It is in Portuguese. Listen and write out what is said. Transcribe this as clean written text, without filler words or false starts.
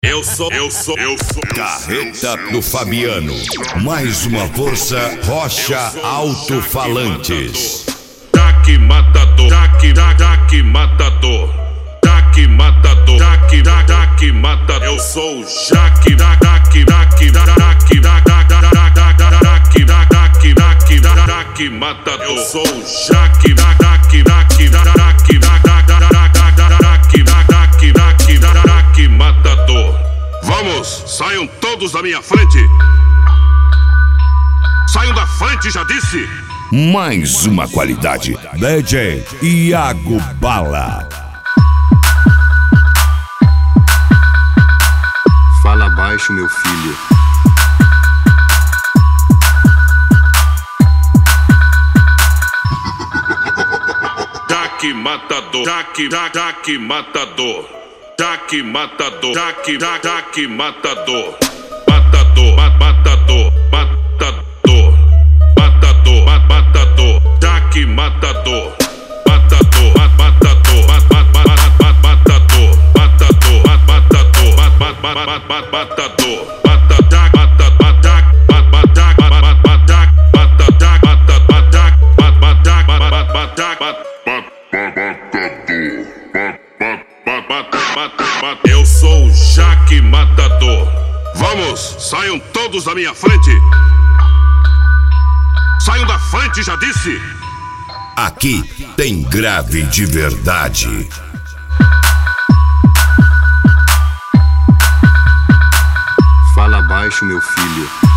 Eu sou Carreta do Fabiano. Mais uma força Rocha Alto-Falantes. Jaque matador, Jaque matador, Jaque matador, Jaque matador. Eu sou o Jaque matador. Eu sou o Jaque matador. Vamos, saiam todos da minha frente. Saiam da frente, já disse. Mais uma qualidade. DJ Iago Bala. Fala baixo, meu filho. Jaque matador, Jaque matador, Jaque matador, Jaque matador, matador, matador, matador, matador, matador, Jaque matador, matador, matador, matador, matador, matador. Eu sou o Jaque matador. Vamos, saiam todos da minha frente. Saiam da frente, já disse. Aqui tem grave de verdade. Fala baixo, meu filho.